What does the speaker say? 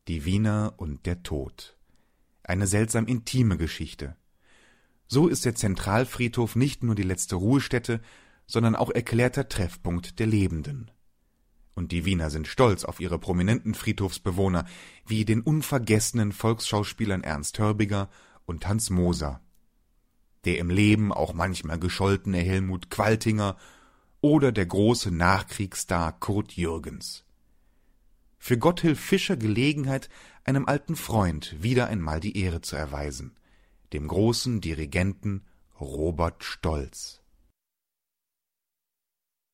Die Wiener und der Tod. Eine seltsam intime Geschichte. So ist der Zentralfriedhof nicht nur die letzte Ruhestätte, sondern auch erklärter Treffpunkt der Lebenden. Und die Wiener sind stolz auf ihre prominenten Friedhofsbewohner, wie den unvergessenen Volksschauspielern Ernst Hörbiger und Hans Moser. Der im Leben auch manchmal gescholtene Helmut Qualtinger oder der große Nachkriegsstar Kurt Jürgens. Für Gotthilf Fischer Gelegenheit, einem alten Freund wieder einmal die Ehre zu erweisen, dem großen Dirigenten Robert Stolz.